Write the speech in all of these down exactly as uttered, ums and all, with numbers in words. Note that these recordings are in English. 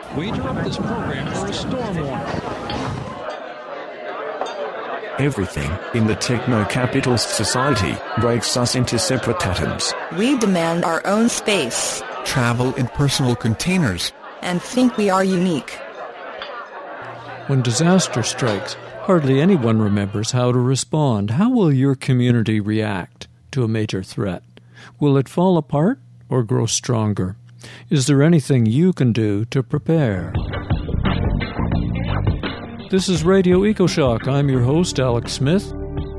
We interrupt this program for a storm warning. Everything in the techno-capitalist society breaks us into separate atoms. We demand our own space, travel in personal containers, and think we are unique. When disaster strikes, hardly anyone remembers how to respond. How will your community react to a major threat? Will it fall apart or grow stronger? Is there anything you can do to prepare? This is Radio EcoShock. I'm your host, Alex Smith.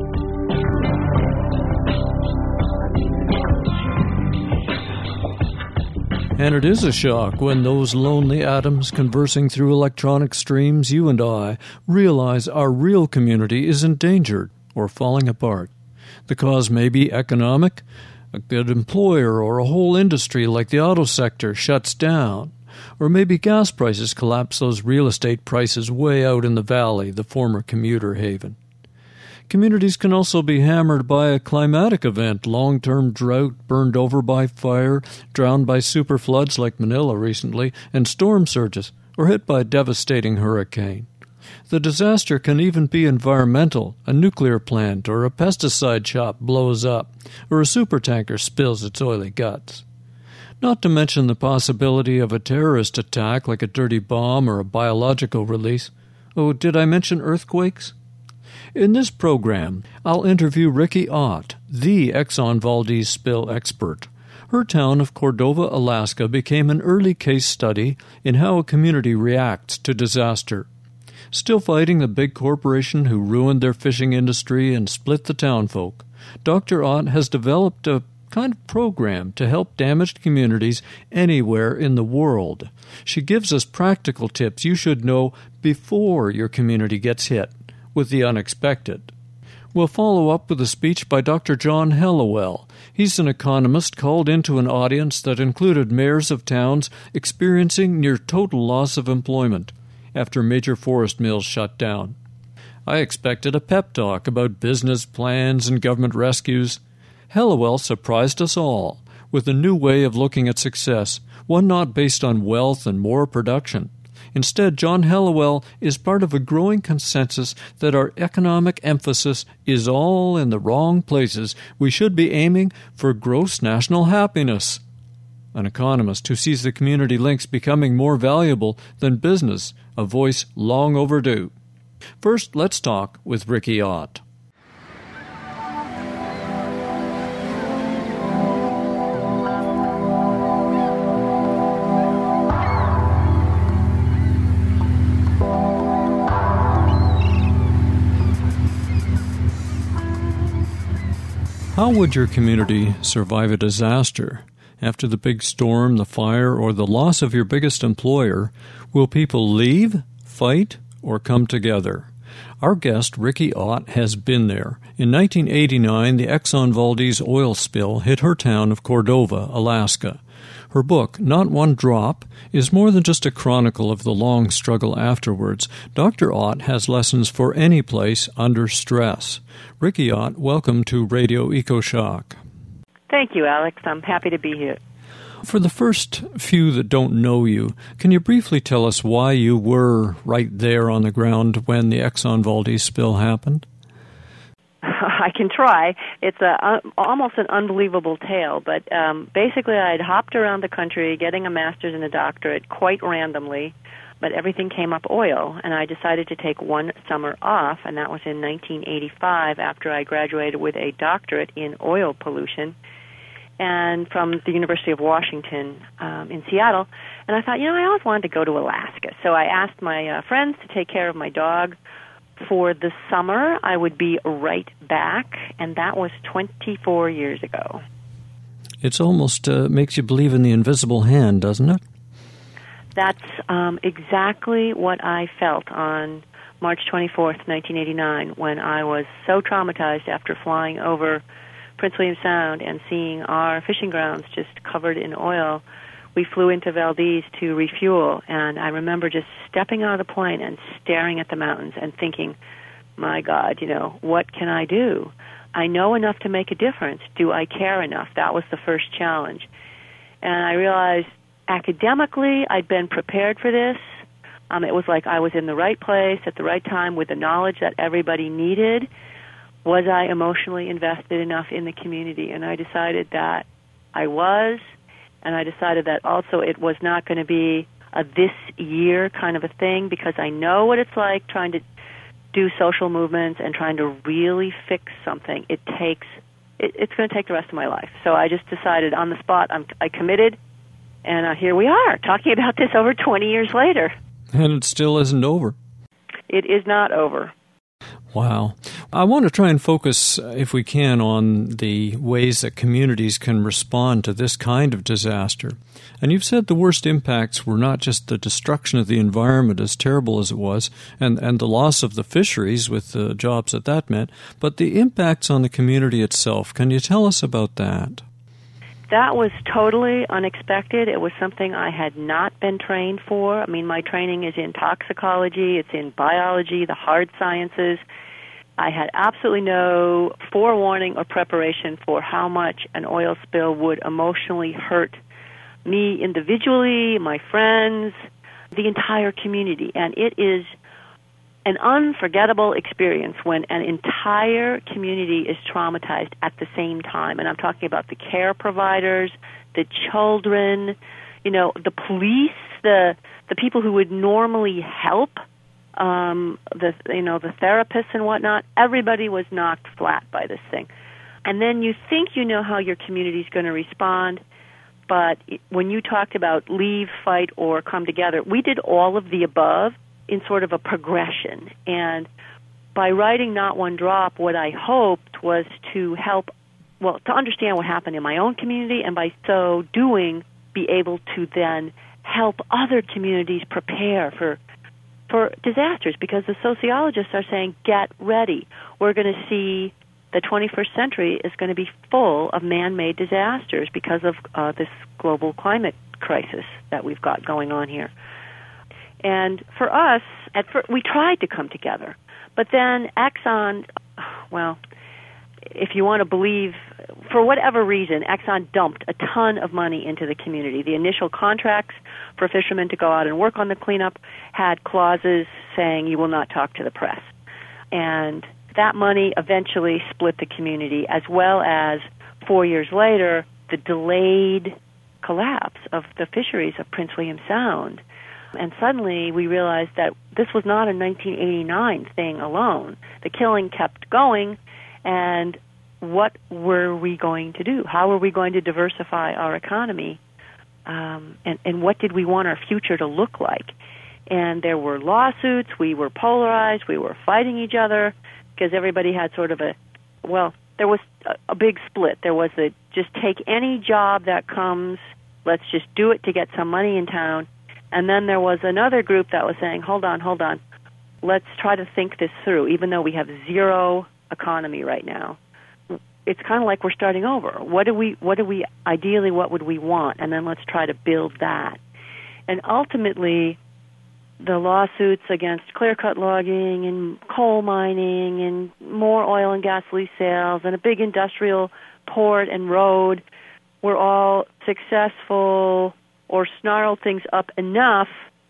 And it is a shock when those lonely atoms conversing through electronic streams, you and I, realize our real community is endangered or falling apart. The cause may be economic. A good employer or a whole industry like the auto sector shuts down. Or maybe gas prices collapse those real estate prices way out in the valley, the former commuter haven. Communities can also be hammered by a climatic event, long-term drought, burned over by fire, drowned by superfloods like Manila recently, and storm surges, or hit by a devastating hurricane. The disaster can even be environmental. A nuclear plant or a pesticide shop blows up, or a supertanker spills its oily guts. Not to mention the possibility of a terrorist attack like a dirty bomb or a biological release. Oh, did I mention earthquakes? In this program, I'll interview Ricky Ott, the Exxon Valdez spill expert. Her town of Cordova, Alaska, became an early case study in how a community reacts to disaster. Still fighting the big corporation who ruined their fishing industry and split the townfolk, Doctor Ott has developed a kind of program to help damaged communities anywhere in the world. She gives us practical tips you should know before your community gets hit with the unexpected. We'll follow up with a speech by Doctor John Hellawell. He's an economist called into an audience that included mayors of towns experiencing near total loss of employment after major forest mills shut down. I expected a pep talk about business plans and government rescues. Hellawell surprised us all with a new way of looking at success, one not based on wealth and more production. Instead, John Hellawell is part of a growing consensus that our economic emphasis is all in the wrong places. We should be aiming for gross national happiness. An economist who sees the community links becoming more valuable than business, a voice long overdue. First, let's talk with Ricky Ott. How would your community survive a disaster? After the big storm, the fire, or the loss of your biggest employer, will people leave, fight, or come together? Our guest, Ricky Ott, has been there. In nineteen eighty-nine, the Exxon Valdez oil spill hit her town of Cordova, Alaska. Her book, Not One Drop, is more than just a chronicle of the long struggle afterwards. Doctor Ott has lessons for any place under stress. Ricky Ott, welcome to Radio EcoShock. Thank you, Alex. I'm happy to be here. For the first few that don't know you, can you briefly tell us why you were right there on the ground when the Exxon Valdez spill happened? I can try. It's a, uh, almost an unbelievable tale, but um, basically I'd hopped around the country getting a master's and a doctorate quite randomly, but everything came up oil, and I decided to take one summer off, and that was in nineteen eighty-five after I graduated with a doctorate in oil pollution and from the University of Washington um, in Seattle. And I thought, you know, I always wanted to go to Alaska, so I asked my uh, friends to take care of my dog for the summer. I would be right back, and that was twenty-four years ago. It's almost uh, makes you believe in the invisible hand, doesn't it? That's um, exactly what I felt on March twenty-fourth, nineteen eighty-nine, when I was so traumatized after flying over Prince William Sound and seeing our fishing grounds just covered in oil. We flew into Valdez to refuel, and I remember just stepping out of the plane and staring at the mountains and thinking, my God, you know, what can I do? I know enough to make a difference. Do I care enough? That was the first challenge. And I realized academically, I'd been prepared for this. Um, it was like I was in the right place at the right time with the knowledge that everybody needed. Was I emotionally invested enough in the community? And I decided that I was, and I decided that also it was not going to be a this year kind of a thing, because I know what it's like trying to do social movements and trying to really fix something. It takes, it, it's going to take the rest of my life. So I just decided on the spot, I'm, I committed, and uh, here we are, talking about this over twenty years later. And it still isn't over. It is not over. Wow. I want to try and focus, if we can, on the ways that communities can respond to this kind of disaster. And you've said the worst impacts were not just the destruction of the environment, as terrible as it was, and, and the loss of the fisheries with the jobs that that meant, but the impacts on the community itself. Can you tell us about that? That was totally unexpected. It was something I had not been trained for. I mean, my training is in toxicology, it's in biology, the hard sciences. I had absolutely no forewarning or preparation for how much an oil spill would emotionally hurt me individually, my friends, the entire community. And it is an unforgettable experience when an entire community is traumatized at the same time. And I'm talking about the care providers, the children, you know, the police, the the people who would normally help, um, the you know, the therapists and whatnot. Everybody was knocked flat by this thing. And then you think you know how your community is going to respond, but when you talked about leave, fight, or come together, we did all of the above in sort of a progression. And by writing Not One Drop, what I hoped was to help, well, to understand what happened in my own community, and by so doing, be able to then help other communities prepare for for disasters, because the sociologists are saying, get ready. We're going to see the twenty-first century is going to be full of man-made disasters because of uh, this global climate crisis that we've got going on here. And for us, at first, we tried to come together. But then Exxon, well, if you want to believe, for whatever reason, Exxon dumped a ton of money into the community. The initial contracts for fishermen to go out and work on the cleanup had clauses saying you will not talk to the press. And that money eventually split the community, as well as, four years later, the delayed collapse of the fisheries of Prince William Sound. And suddenly we realized that this was not a nineteen eighty-nine thing alone. The killing kept going, and what were we going to do? How were we going to diversify our economy? Um, and, and what did we want our future to look like? And there were lawsuits. We were polarized. We were fighting each other because everybody had sort of a, well, there was a, a big split. There was a just take any job that comes, let's just do it to get some money in town. And then there was another group that was saying, hold on, hold on, let's try to think this through. Even though we have zero economy right now, it's kind of like we're starting over. What do we, what do we, ideally, what would we want? And then let's try to build that. And ultimately, the lawsuits against clear-cut logging and coal mining and more oil and gas lease sales and a big industrial port and road were all successful or snarled things up enough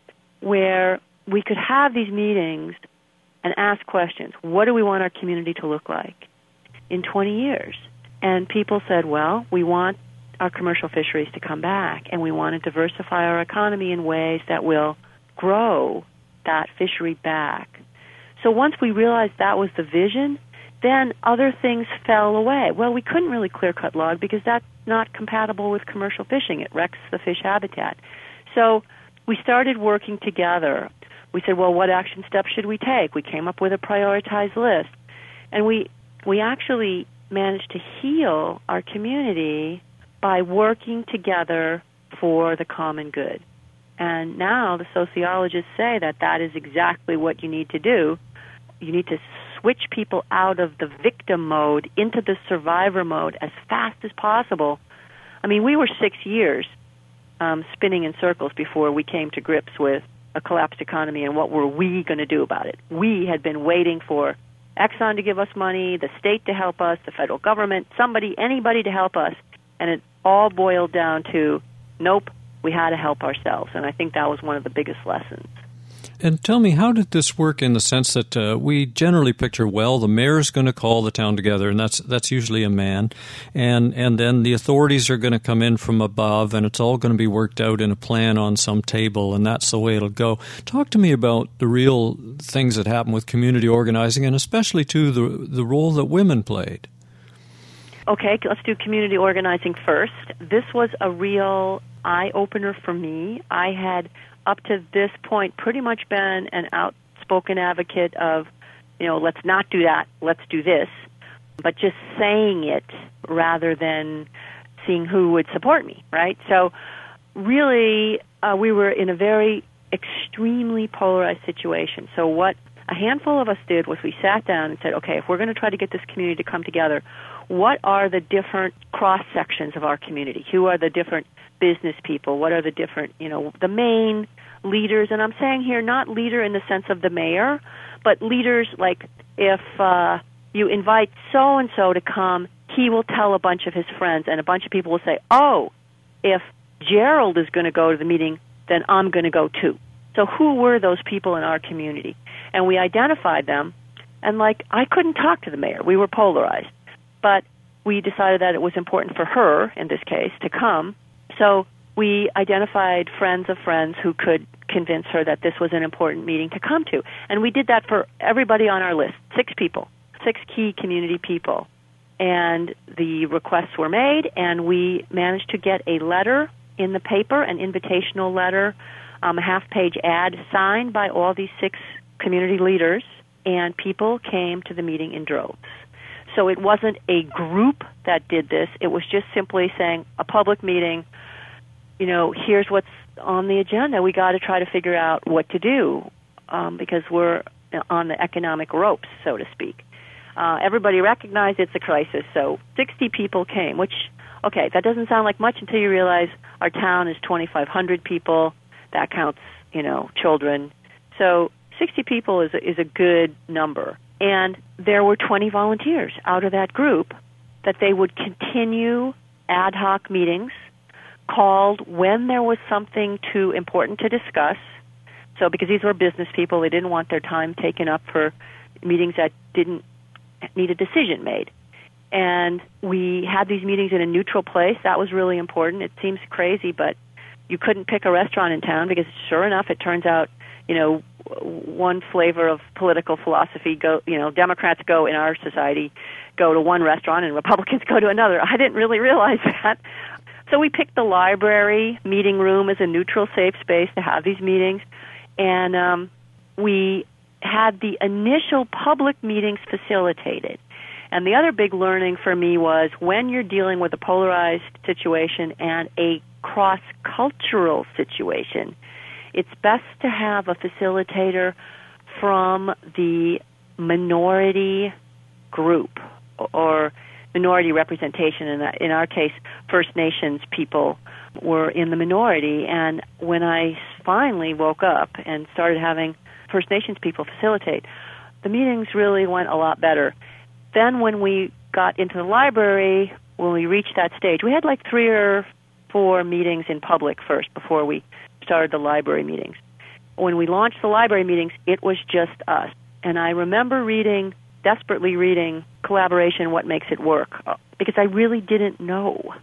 where we could have these meetings and ask questions. What do we want our community to look like in twenty years? And people said, well, we want our commercial fisheries to come back, and we want to diversify our economy in ways that will grow that fishery back. So once we realized that was the vision, then other things fell away. Well, we couldn't really clear-cut log because that's not compatible with commercial fishing. It wrecks the fish habitat. So we started working together. We said, well, what action steps should we take? We came up with a prioritized list. And we we actually managed to heal our community by working together for the common good. And now the sociologists say that that is exactly what you need to do. You need to switch people out of the victim mode into the survivor mode as fast as possible. I mean, we were six years um, spinning in circles before we came to grips with a collapsed economy and what were we going to do about it. We had been waiting for Exxon to give us money, the state to help us, the federal government, somebody, anybody to help us, and it all boiled down to, nope, we had to help ourselves. And I think that was one of the biggest lessons. And tell me, how did this work in the sense that uh, we generally picture, well, the mayor's going to call the town together, and that's that's usually a man, and and then the authorities are going to come in from above, and it's all going to be worked out in a plan on some table, and that's the way it'll go. Talk to me about the real things that happen with community organizing, and especially, too, the the role that women played. Okay, let's do community organizing first. This was a real eye-opener for me. I had up to this point pretty much been an outspoken advocate of, you know, let's not do that, let's do this, but just saying it rather than seeing who would support me, right? So really, uh, we were in a very extremely polarized situation. So what a handful of us did was we sat down and said, okay, if we're going to try to get this community to come together, what are the different cross-sections of our community? Who are the different business people? What are the different, you know, the main leaders? And I'm saying here not leader in the sense of the mayor, but leaders like if uh, you invite so-and-so to come, he will tell a bunch of his friends, and a bunch of people will say, oh, if Gerald is going to go to the meeting, then I'm going to go too. So who were those people in our community? And we identified them, and like I couldn't talk to the mayor. We were polarized. But we decided that it was important for her, in this case, to come. So we identified friends of friends who could convince her that this was an important meeting to come to. And we did that for everybody on our list, six people, six key community people. And the requests were made, and we managed to get a letter in the paper, an invitational letter, um, a half-page ad signed by all these six community leaders, and people came to the meeting in droves. So it wasn't a group that did this. It was just simply saying, a public meeting, you know, here's what's on the agenda. We got to try to figure out what to do um, because we're on the economic ropes, so to speak. Uh, everybody recognized it's a crisis, so sixty people came, which, okay, that doesn't sound like much until you realize our town is twenty-five hundred people. That counts, you know, children. So sixty people is a, is a good number. And there were twenty volunteers out of that group that they would continue ad hoc meetings called when there was something too important to discuss. So because these were business people, they didn't want their time taken up for meetings that didn't need a decision made. And we had these meetings in a neutral place. That was really important. It seems crazy, but you couldn't pick a restaurant in town because sure enough, it turns out, you know, one flavor of political philosophy go, you know, Democrats go in our society, go to one restaurant and Republicans go to another. I didn't really realize that. So we picked the library meeting room as a neutral, safe space to have these meetings. And um, we had the initial public meetings facilitated. And the other big learning for me was when you're dealing with a polarized situation and a cross-cultural situation, it's best to have a facilitator from the minority group or minority representation. In, that, in our case, First Nations people were in the minority. And when I finally woke up and started having First Nations people facilitate, the meetings really went a lot better. Then when we got into the library, when we reached that stage, we had like three or four meetings in public first before we started the library meetings. When we launched the library meetings, it was just us. And I remember reading, desperately reading Collaboration, What Makes It Work, because I really didn't know.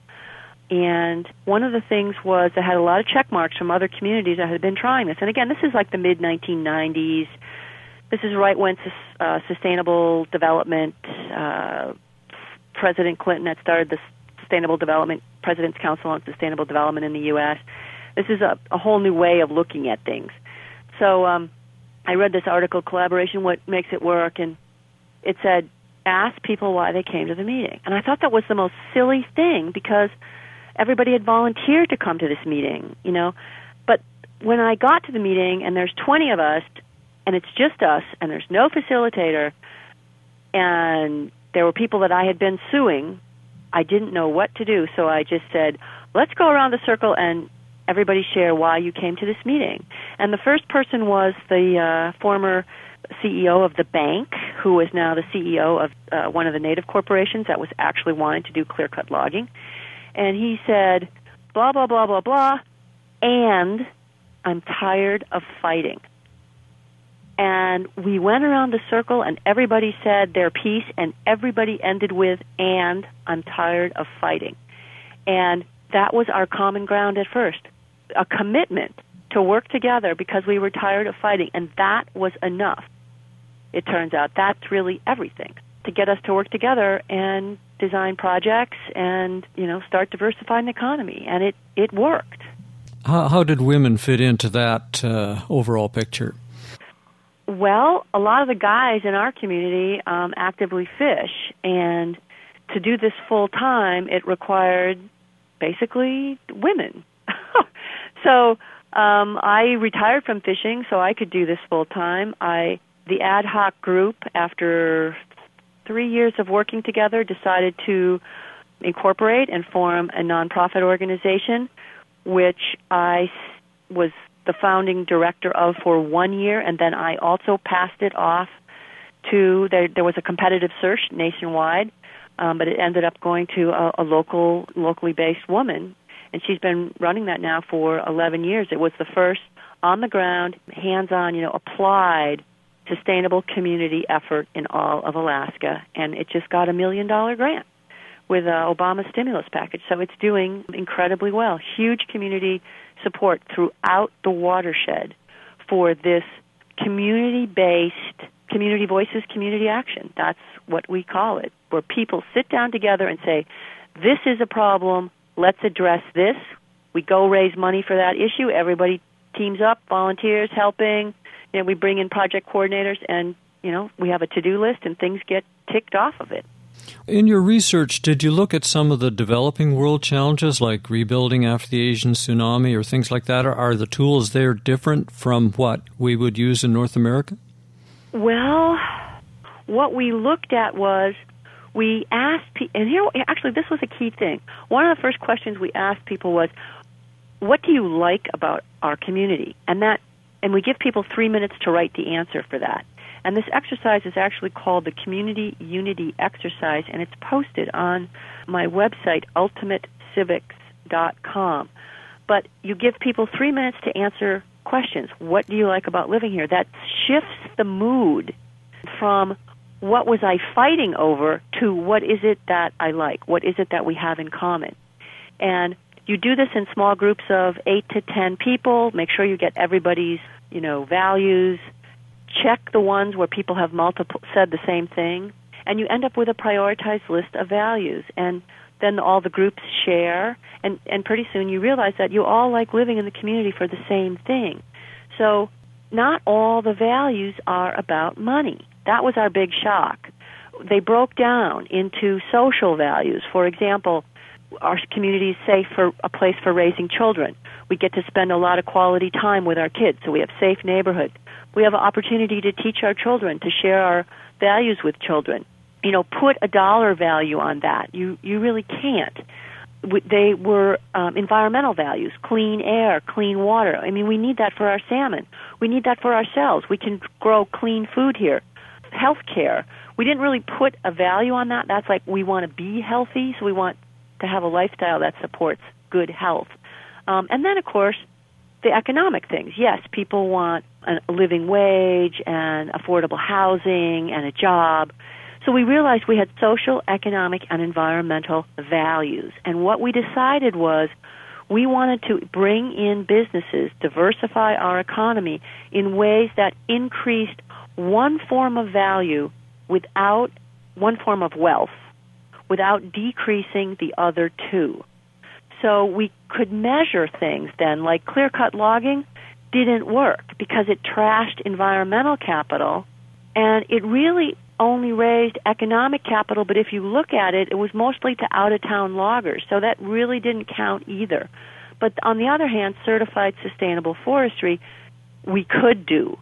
And one of the things was I had a lot of check marks from other communities that had been trying this. And again, this is like the mid nineteen nineties. This is right when uh, sustainable development, uh, President Clinton had started the Sustainable Development, President's Council on Sustainable Development in the U S This is a, a whole new way of looking at things. So um, I read this article, Collaboration, What Makes It Work, and it said, ask people why they came to the meeting. And I thought that was the most silly thing because everybody had volunteered to come to this meeting, you know. But when I got to the meeting and there's twenty of us and it's just us and there's no facilitator and there were people that I had been suing, I didn't know what to do. So I just said, let's go around the circle and everybody share why you came to this meeting. And the first person was the uh, former C E O of the bank, who is now the C E O of uh, one of the native corporations that was actually wanting to do clear-cut logging. And he said, blah, blah, blah, blah, blah. and I'm tired of fighting. And we went around the circle, and everybody said their piece, and everybody ended with, and I'm tired of fighting. And that was our common ground at first, a commitment to work together because we were tired of fighting, and that was enough. It turns out that's really everything, to get us to work together and design projects and, you know, start diversifying the economy. And it, it worked. How, how did women fit into that uh, overall picture? Well, a lot of the guys in our community um, actively fish, and to do this full time, it required basically women. so um, I retired from fishing so I could do this full time. I the ad hoc group, after three years of working together, decided to incorporate and form a nonprofit organization, which I was the founding director of for one year, and then I also passed it off to, there, there was a competitive search nationwide, um, but it ended up going to a, a local, locally based woman, and she's been running that now for eleven years. It was the first on-the-ground, hands-on, you know, applied, sustainable community effort in all of Alaska, and it just got a million-dollar grant with uh, Obama's stimulus package, so it's doing incredibly well. Huge community support throughout the watershed for this community-based, community voices, community action. That's what we call it, where people sit down together and say, this is a problem, let's address this. We go raise money for that issue. Everybody teams up, volunteers helping. You know, we bring in project coordinators, and, you know, we have a to-do list, and things get ticked off of it. In your research, did you look at some of the developing world challenges like rebuilding after the Asian tsunami or things like that? Or are the tools there different from what we would use in North America? Well, what we looked at was we asked people, and here, actually, this was a key thing. One of the first questions we asked people was, what do you like about our community? And that, and we give people three minutes to write the answer for that. And this exercise is actually called the Community Unity Exercise, and it's posted on my website, ultimate civics dot com. But you give people three minutes to answer questions. What do you like about living here? That shifts the mood from what was I fighting over to what is it that I like? What is it that we have in common? And you do this in small groups of eight to ten people. Make sure you get everybody's, you know, values. Check the ones where people have multiple said the same thing, and you end up with a prioritized list of values. And then all the groups share, and, and pretty soon you realize that you all like living in the community for the same thing. So not all the values are about money. That was our big shock. They broke down into social values. For example, our community is safe for a place for raising children. We get to spend a lot of quality time with our kids, so we have safe neighborhoods. We have an opportunity to teach our children, to share our values with children. You know, put a dollar value on that. You you really can't. They were um, environmental values, clean air, clean water. I mean, we need that for our salmon. We need that for ourselves. We can grow clean food here. Health care. We didn't really put a value on that. That's like we want to be healthy, so we want to have a lifestyle that supports good health. Um, and then, of course, the economic things. Yes, people want a living wage and affordable housing and a job. So we realized we had social, economic, and environmental values. And what we decided was we wanted to bring in businesses, diversify our economy in ways that increased one form of value without one form of wealth, without decreasing the other two. So we could measure things then, like clear-cut logging didn't work because it trashed environmental capital, and it really only raised economic capital, but if you look at it, it was mostly to out-of-town loggers, so that really didn't count either. But on the other hand, certified sustainable forestry, we could do.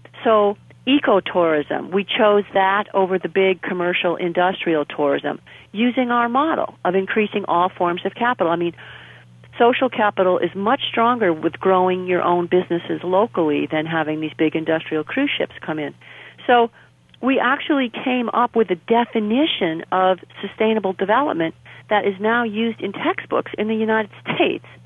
So ecotourism, we chose that over the big commercial industrial tourism, using our model of increasing all forms of capital. I mean, social capital is much stronger with growing your own businesses locally than having these big industrial cruise ships come in. So we actually came up with a definition of sustainable development that is now used in textbooks in the United States.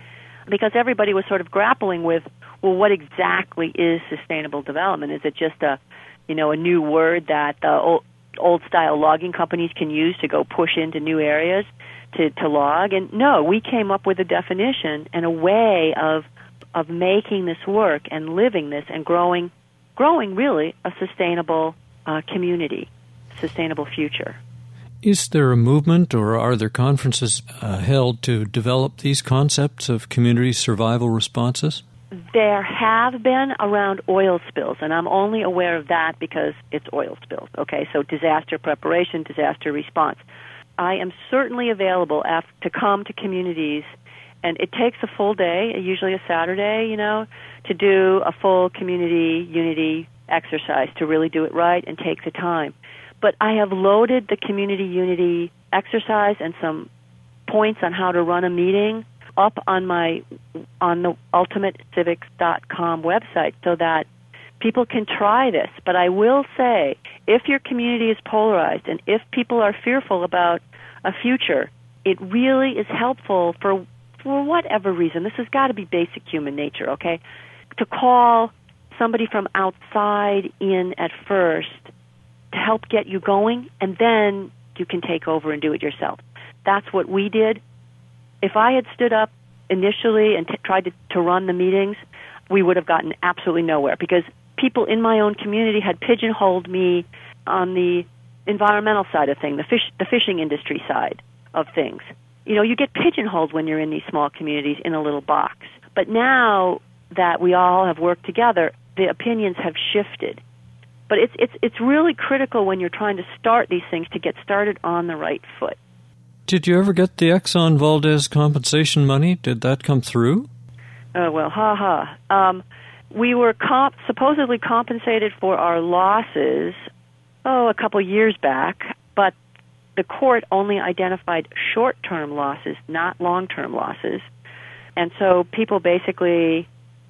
because everybody was sort of grappling with, well, what exactly is sustainable development? Is it just a, you know, a new word that the old, old-style logging companies can use to go push into new areas to, to log? And no, we came up with a definition and a way of of making this work and living this and growing, growing really a sustainable uh, community, sustainable future. Is there a movement or are there conferences uh, held to develop these concepts of community survival responses? There have been around oil spills, and I'm only aware of that because it's oil spills. Okay, so disaster preparation, disaster response. I am certainly available af- to come to communities, and it takes a full day, usually a Saturday, you know, to do a full community unity exercise, to really do it right and take the time. But I have loaded the community unity exercise and some points on how to run a meeting up on my on the ultimate civics dot com website so that people can try this. But I will say, if your community is polarized and if people are fearful about a future, it really is helpful for for whatever reason. This has got to be basic human nature, okay? To call somebody from outside in at first to help get you going, and then you can take over and do it yourself. That's what we did. If I had stood up initially and t- tried to, to run the meetings, we would have gotten absolutely nowhere because people in my own community had pigeonholed me on the environmental side of things, the fish, the fishing industry side of things. You know, you get pigeonholed when you're in these small communities in a little box. But now that we all have worked together, the opinions have shifted. But it's it's it's really critical when you're trying to start these things to get started on the right foot. Did you ever get the Exxon Valdez compensation money? Did that come through? Oh, well, ha-ha. Um, we were comp- supposedly compensated for our losses, oh, a couple years back, but the court only identified short-term losses, not long-term losses. And so people basically,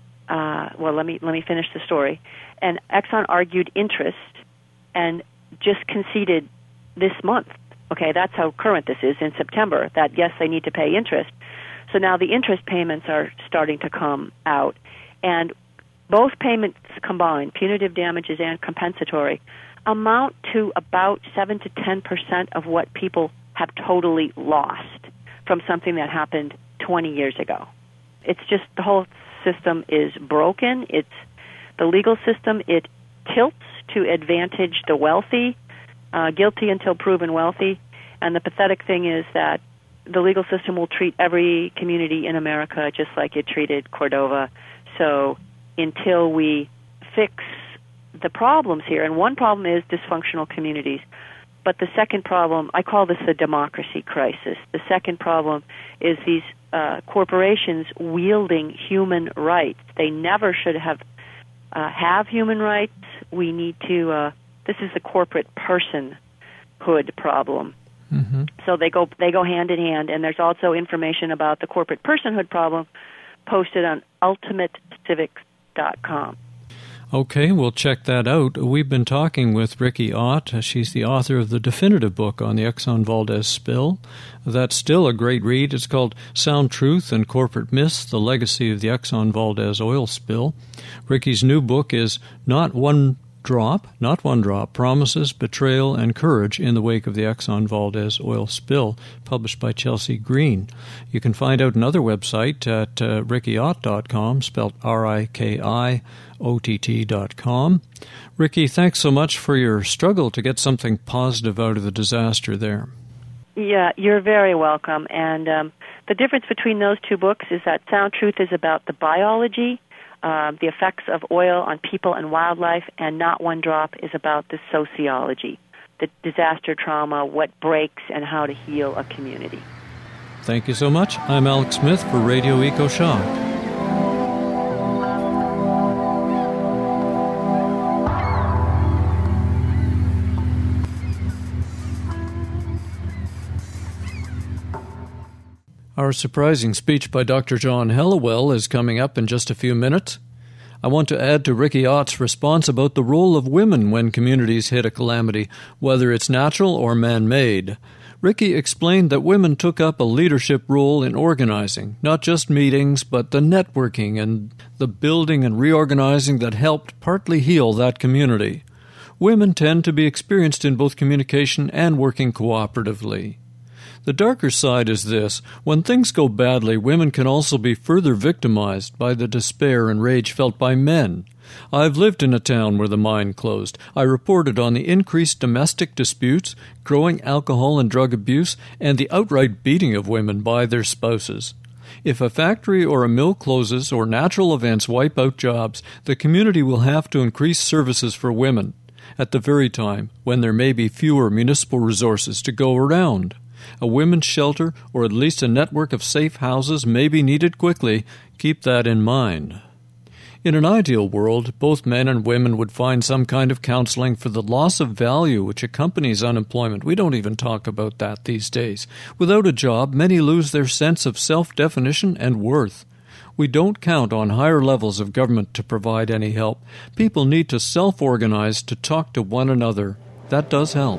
uh, well, let me let me finish the story. And Exxon argued interest and just conceded this month. Okay, that's how current this is in September, that, yes, they need to pay interest. So now the interest payments are starting to come out. And both payments combined, punitive damages and compensatory, amount to about seven to ten percent of what people have totally lost from something that happened twenty years ago. It's just the whole system is broken. It's the legal system, it tilts to advantage the wealthy, uh, guilty until proven wealthy. And the pathetic thing is that the legal system will treat every community in America just like it treated Cordova. So until we fix the problems here, and one problem is dysfunctional communities, but the second problem, I call this the democracy crisis. The second problem is these uh, corporations wielding human rights. They never should have Uh, have human rights. We need to, uh, this is the corporate personhood problem. Mm-hmm. So they go they go hand in hand, and there's also information about the corporate personhood problem posted on ultimate civics dot com. Okay, we'll check that out. We've been talking with Rikki Ott. She's the author of the definitive book on the Exxon Valdez spill. That's still a great read. It's called Sound Truth and Corporate Myths, The Legacy of the Exxon Valdez Oil Spill. Rikki's new book is Not One Drop, Not One Drop, Promises, Betrayal, and Courage in the Wake of the Exxon Valdez Oil Spill, published by Chelsea Green. You can find out another website at uh, rikki ott dot com, spelled R I K I O T T dot com. Rikki, thanks so much for your struggle to get something positive out of the disaster there. Yeah, you're very welcome. And um, the difference between those two books is that Sound Truth is about the biology, Uh, the effects of oil on people and wildlife, and Not One Drop is about the sociology, the disaster trauma, what breaks, and how to heal a community. Thank you so much. I'm Alex Smith for Radio EcoShock. Our surprising speech by Doctor John Helliwell is coming up in just a few minutes. I want to add to Rikki Ott's response about the role of women when communities hit a calamity, whether it's natural or man-made. Ricky explained that women took up a leadership role in organizing, not just meetings, but the networking and the building and reorganizing that helped partly heal that community. Women tend to be experienced in both communication and working cooperatively. The darker side is this: when things go badly, women can also be further victimized by the despair and rage felt by men. I've lived in a town where the mine closed. I reported on the increased domestic disputes, growing alcohol and drug abuse, and the outright beating of women by their spouses. If a factory or a mill closes or natural events wipe out jobs, the community will have to increase services for women, at the very time when there may be fewer municipal resources to go around. A women's shelter, or at least a network of safe houses, may be needed quickly. Keep that in mind. In an ideal world, both men and women would find some kind of counseling for the loss of value which accompanies unemployment. We don't even talk about that these days. Without a job, many lose their sense of self-definition and worth. We don't count on higher levels of government to provide any help. People need to self-organize to talk to one another. That does help.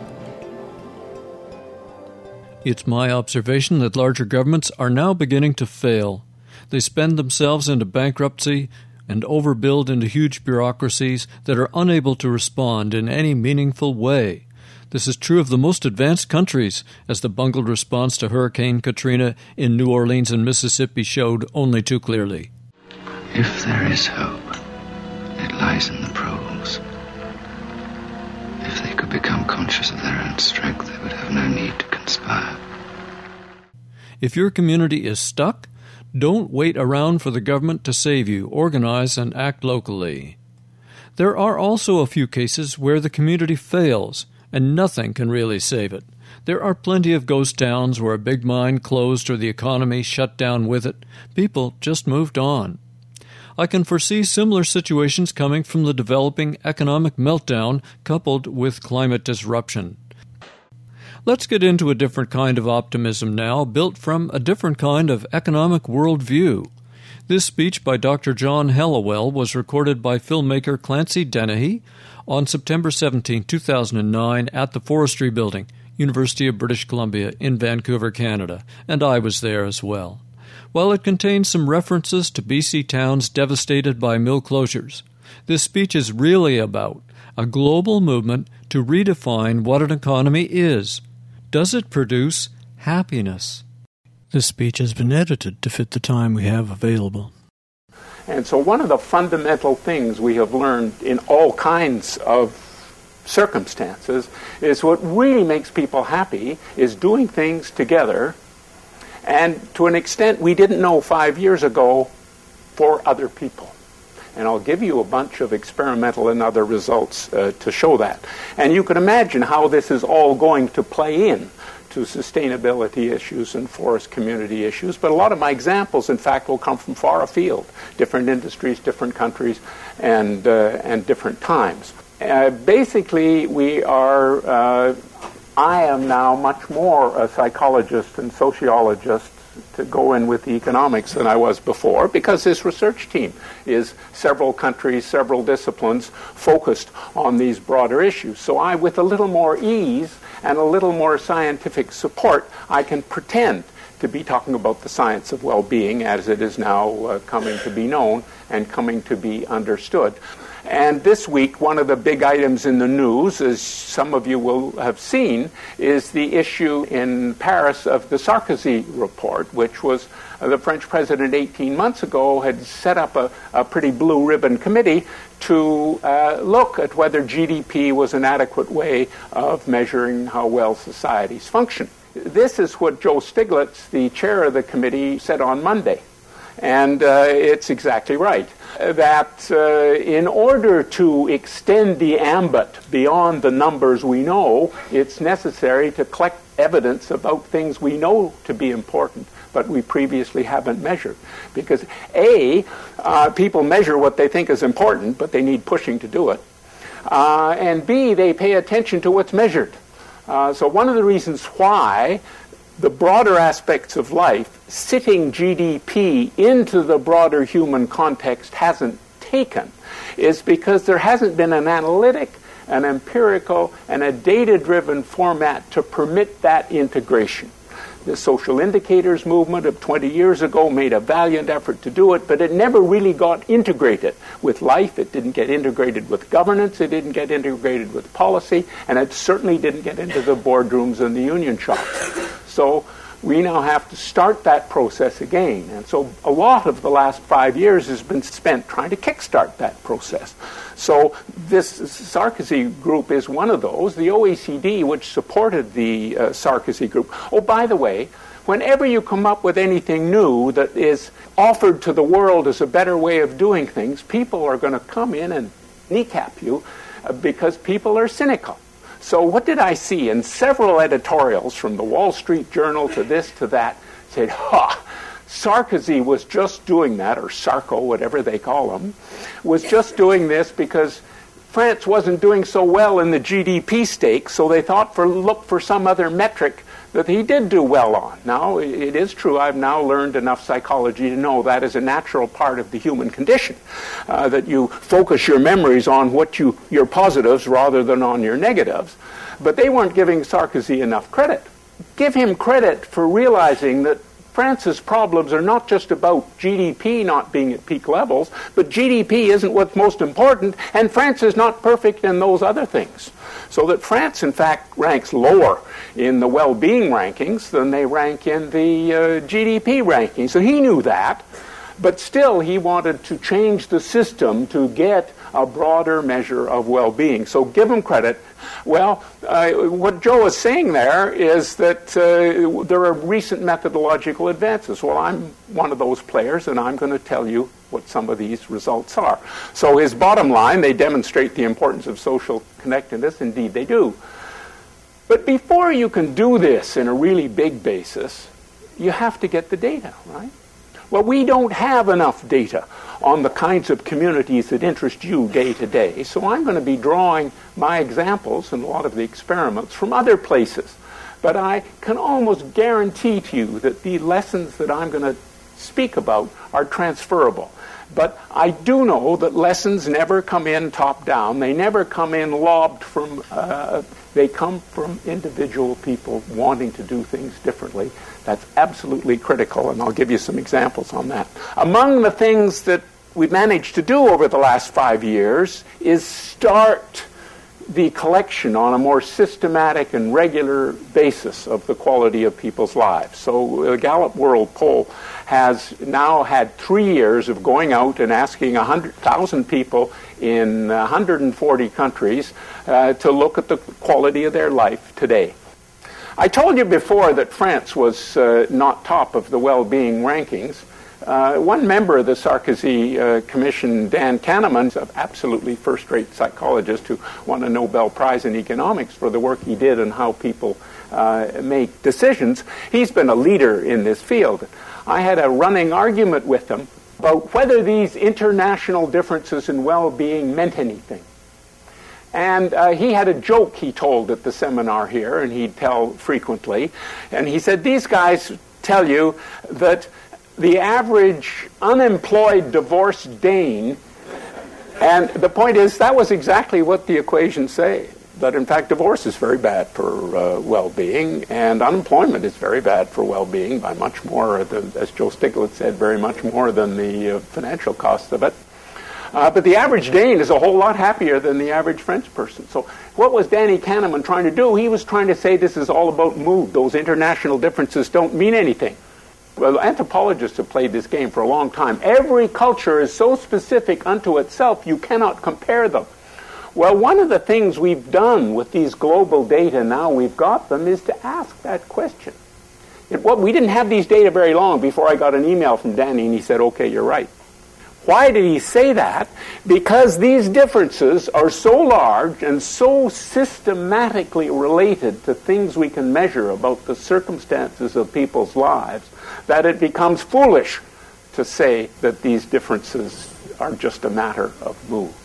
It's my observation that larger governments are now beginning to fail. They spend themselves into bankruptcy and overbuild into huge bureaucracies that are unable to respond in any meaningful way. This is true of the most advanced countries, as the bungled response to Hurricane Katrina in New Orleans and Mississippi showed only too clearly. If there is hope, it lies in the proles. If they could become conscious of their own strength, they would have no need to conspire. If your community is stuck, don't wait around for the government to save you. Organize and act locally. There are also a few cases where the community fails, and nothing can really save it. There are plenty of ghost towns where a big mine closed or the economy shut down with it. People just moved on. I can foresee similar situations coming from the developing economic meltdown coupled with climate disruption. Let's get into a different kind of optimism now, built from a different kind of economic worldview. This speech by Doctor John Hallowell was recorded by filmmaker Clancy Dennehy on September seventeenth, two thousand nine at the Forestry Building, University of British Columbia in Vancouver, Canada, and I was there as well. While it contains some references to B C towns devastated by mill closures, this speech is really about a global movement to redefine what an economy is. Does it produce happiness? This speech has been edited to fit the time we have available. And so one of the fundamental things we have learned in all kinds of circumstances is what really makes people happy is doing things together, and to an extent we didn't know five years ago, for other people. And I'll give you a bunch of experimental and other results uh, to show that. And you can imagine how this is all going to play in to sustainability issues and forest community issues. But a lot of my examples, in fact, will come from far afield, different industries, different countries, and, uh, and different times. Uh, basically, we are, uh, I am now much more a psychologist and sociologist to go in with the economics than I was before, because this research team is several countries, several disciplines focused on these broader issues. So I, with a little more ease and a little more scientific support, I can pretend to be talking about the science of well-being as it is now uh, coming to be known and coming to be understood. And this week, one of the big items in the news, as some of you will have seen, is the issue in Paris of the Sarkozy report, which was uh, the French president eighteen months ago had set up a, a pretty blue ribbon committee to uh, look at whether G D P was an adequate way of measuring how well societies function. This is what Joe Stiglitz, the chair of the committee, said on Monday. And uh, it's exactly right, that uh, in order to extend the ambit beyond the numbers we know, it's necessary to collect evidence about things we know to be important, but we previously haven't measured. Because A, uh, people measure what they think is important, but they need pushing to do it. Uh, and B, they pay attention to what's measured. Uh, so one of the reasons why the broader aspects of life, sitting G D P into the broader human context hasn't taken, is because there hasn't been an analytic an empirical and a data-driven format to permit that integration. The social indicators movement of twenty years ago made a valiant effort to do it, but it never really got integrated with life. It didn't get integrated with governance. It didn't get integrated with policy. And it certainly didn't get into the boardrooms and the union shops. So we now have to start that process again. And so a lot of the last five years has been spent trying to kickstart that process. So this Sarkozy group is one of those. The O E C D, which supported the uh, Sarkozy group. Oh, by the way, whenever you come up with anything new that is offered to the world as a better way of doing things, people are going to come in and kneecap you uh, because people are cynical. So what did I see in several editorials from the Wall Street Journal to this to that said, ha, Sarkozy was just doing that, or Sarko, whatever they call him, was just doing this because France wasn't doing so well in the G D P stake, so they thought for look for some other metric that he did do well on. Now, it is true, I've now learned enough psychology to know that is a natural part of the human condition, uh, that you focus your memories on what you your positives rather than on your negatives. But they weren't giving Sarkozy enough credit. Give him credit for realizing that France's problems are not just about G D P not being at peak levels, but G D P isn't what's most important, and France is not perfect in those other things. So that France, in fact, ranks lower in the well-being rankings than they rank in the uh, G D P rankings. So he knew that, but still he wanted to change the system to get a broader measure of well-being. So give him credit. Well, uh, what Joe is saying there is that uh, there are recent methodological advances. Well, I'm one of those players, and I'm going to tell you what some of these results are. So his bottom line, they demonstrate the importance of social connectedness. Indeed, they do. But before you can do this in a really big basis, you have to get the data, right? Well, we don't have enough data on the kinds of communities that interest you day to day. So I'm going to be drawing my examples and a lot of the experiments from other places. But I can almost guarantee to you that the lessons that I'm going to speak about are transferable. But I do know that lessons never come in top-down. They never come in lobbed from, uh, they come from individual people wanting to do things differently. That's absolutely critical, and I'll give you some examples on that. Among the things that we've managed to do over the last five years is start the collection on a more systematic and regular basis of the quality of people's lives. So the Gallup World Poll has now had three years of going out and asking one hundred thousand people in one hundred forty countries uh, to look at the quality of their life today. I told you before that France was uh, not top of the well-being rankings. Uh, one member of the Sarkozy uh, Commission, Dan Kahneman, an absolutely first-rate psychologist who won a Nobel Prize in economics for the work he did on how people uh, make decisions, he's been a leader in this field. I had a running argument with him about whether these international differences in well-being meant anything. And uh, he had a joke he told at the seminar here, and he'd tell frequently. And he said, these guys tell you that the average unemployed divorced Dane, and the point is that was exactly what the equations say, that in fact divorce is very bad for uh, well-being, and unemployment is very bad for well-being by much more, than, as Joe Stiglitz said, very much more than the uh, financial cost of it. Uh, but the average Dane is a whole lot happier than the average French person. So what was Danny Kahneman trying to do? He was trying to say this is all about mood. Those international differences don't mean anything. Well, anthropologists have played this game for a long time. Every culture is so specific unto itself, you cannot compare them. Well, one of the things we've done with these global data, now we've got them, is to ask that question. It, well, we didn't have these data very long before I got an email from Danny, and he said, okay, you're right. Why did he say that? Because these differences are so large and so systematically related to things we can measure about the circumstances of people's lives that it becomes foolish to say that these differences are just a matter of mood.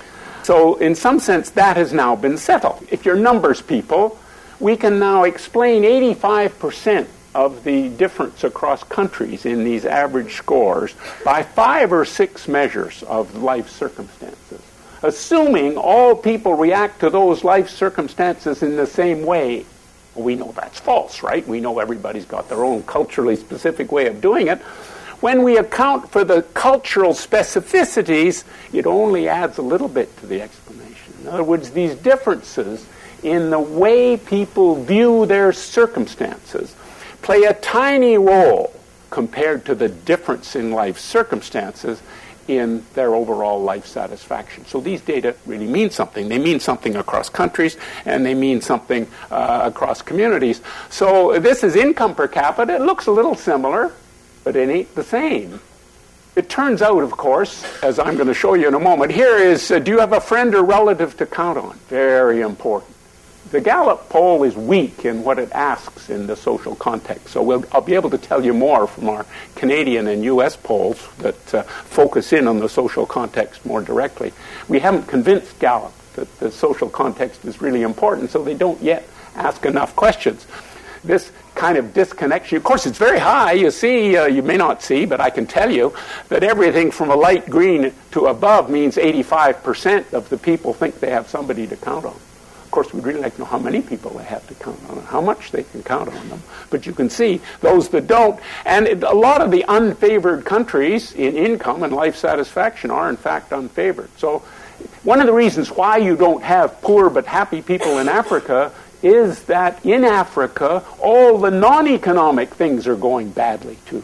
So in some sense, that has now been settled. If you're numbers people, we can now explain eighty-five percent of the difference across countries in these average scores by five or six measures of life circumstances. assuming all people react to those life circumstances in the same way. Well, we know that's false, right? We know everybody's got their own culturally specific way of doing it. When we account for the cultural specificities, it only adds a little bit to the explanation. In other words, these differences in the way people view their circumstances play a tiny role compared to the difference in life circumstances in their overall life satisfaction. So these data really mean something. They mean something across countries, and they mean something uh, across communities. So this is income per capita. It looks a little similar, but it ain't the same. It turns out, of course, as I'm going to show you in a moment, here is, uh, do you have a friend or relative to count on? Very important. The Gallup poll is weak in what it asks in the social context. So we'll, I'll be able to tell you more from our Canadian and U S polls that uh, focus in on the social context more directly. We haven't convinced Gallup that the social context is really important, so they don't yet ask enough questions. This kind of disconnection, of course, it's very high. You see, uh, you may not see, but I can tell you that everything from a light green to above means eighty-five percent of the people think they have somebody to count on. Of course, we'd really like to know how many people they have to count on and how much they can count on them. But you can see those that don't. And it, a lot of the unfavored countries in income and life satisfaction are, in fact, unfavored. So one of the reasons why you don't have poor but happy people in Africa is that in Africa, all the non-economic things are going badly, too.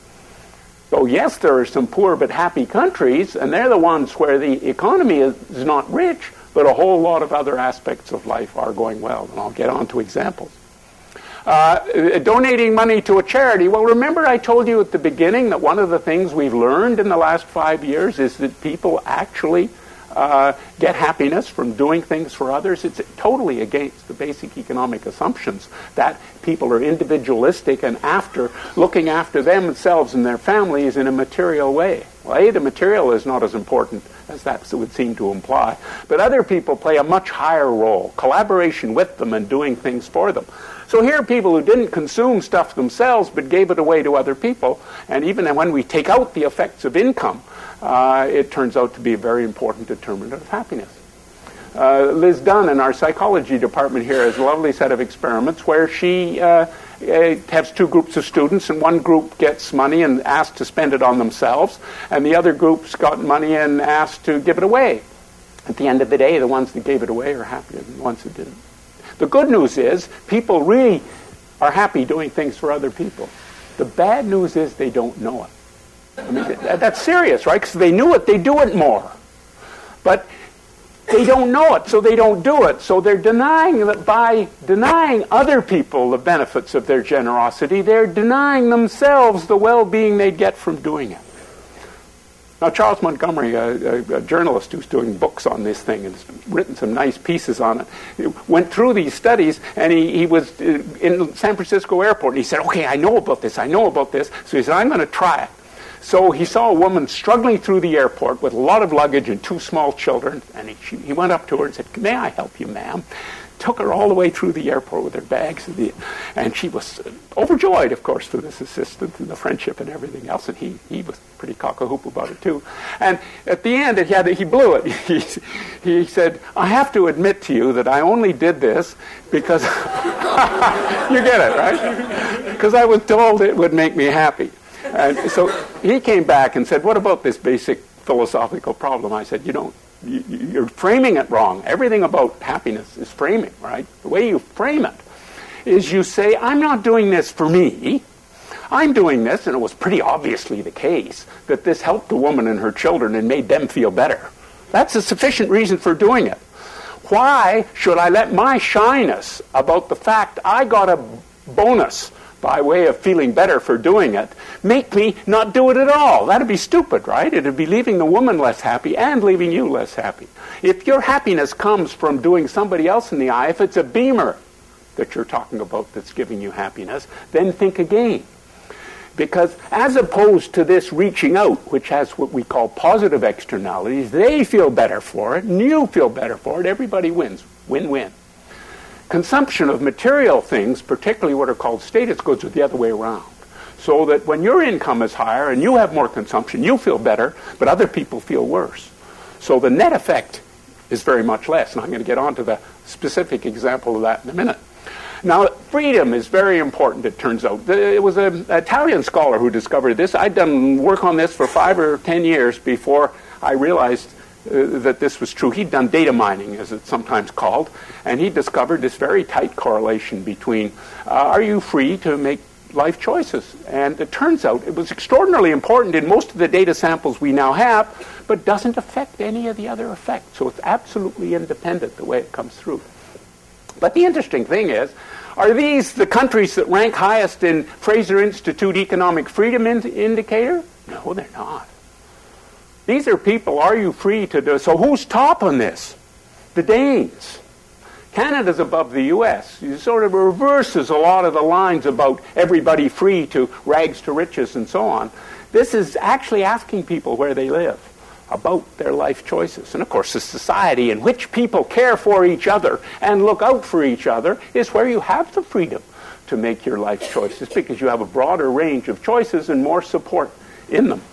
So yes, there are some poor but happy countries, and they're the ones where the economy is, is not rich, but a whole lot of other aspects of life are going well, and I'll get on to examples. Uh, donating money to a charity. Well, remember I told you at the beginning that one of the things we've learned in the last five years is that people actually uh, get happiness from doing things for others. It's totally against the basic economic assumptions that people are individualistic and after looking after themselves and their families in a material way. Well, A, the material is not as important as that would seem to imply. But other people play a much higher role, collaboration with them and doing things for them. So here are people who didn't consume stuff themselves but gave it away to other people. And even when we take out the effects of income, uh, it turns out to be a very important determinant of happiness. Uh, Liz Dunn in our psychology department here has a lovely set of experiments where she uh, has two groups of students, and one group gets money and asked to spend it on themselves, and the other group's got money and asked to give it away. At the end of the day, the ones that gave it away are happier than the ones that didn't. The good news is people really are happy doing things for other people. The bad news is they don't know it. I mean, that, that's serious, right? Because if they knew it, they'd do it more. But they don't know it, so they don't do it. So they're denying that by denying other people the benefits of their generosity, they're denying themselves the well-being they'd get from doing it. Now, Charles Montgomery, a, a, a journalist who's doing books on this thing and has written some nice pieces on it, he went through these studies, and he, he was in San Francisco airport, and he said, okay, I know about this, I know about this. So he said, I'm going to try it. So he saw a woman struggling through the airport with a lot of luggage and two small children, and he, she, he went up to her and said, may I help you, ma'am? Took her all the way through the airport with her bags, and, the, and she was overjoyed, of course, for this assistance and the friendship and everything else, and he, he was pretty cock-a-hoop about it, too. And at the end, it had, he blew it. He, he said, I have to admit to you that I only did this because, you get it, right? Because I was told it would make me happy. And so he came back and said, what about this basic philosophical problem? I said, you don't, you, you're framing it wrong. Everything about happiness is framing, right? The way you frame it is you say, I'm not doing this for me. I'm doing this, and it was pretty obviously the case, that this helped the woman and her children and made them feel better. That's a sufficient reason for doing it. Why should I let my shyness about the fact I got a bonus by way of feeling better for doing it, make me not do it at all? That'd be stupid, right? It'd be leaving the woman less happy and leaving you less happy. If your happiness comes from doing somebody else in the eye, if it's a Beamer that you're talking about that's giving you happiness, then think again. Because as opposed to this reaching out, which has what we call positive externalities, they feel better for it, and you feel better for it, everybody wins. Win-win. Consumption of material things, particularly what are called status goods, are the other way around. So that when your income is higher and you have more consumption, you feel better, but other people feel worse. So the net effect is very much less, and I'm going to get on to the specific example of that in a minute. Now, freedom is very important, it turns out. It was an Italian scholar who discovered this. I'd done work on this for five or ten years before I realized uh, that this was true. He'd done data mining, as it's sometimes called, and he discovered this very tight correlation between uh, are you free to make life choices? And it turns out it was extraordinarily important in most of the data samples we now have, but doesn't affect any of the other effects. So it's absolutely independent the way it comes through. But the interesting thing is, are these the countries that rank highest in Fraser Institute Economic Freedom in- Indicator? No, they're not. These are people, are you free to do? So who's top on this? The Danes. Canada's above the U S. It sort of reverses a lot of the lines about everybody free to rags to riches and so on. This is actually asking people where they live, about their life choices. And of course, the society in which people care for each other and look out for each other is where you have the freedom to make your life choices, because you have a broader range of choices and more support in them.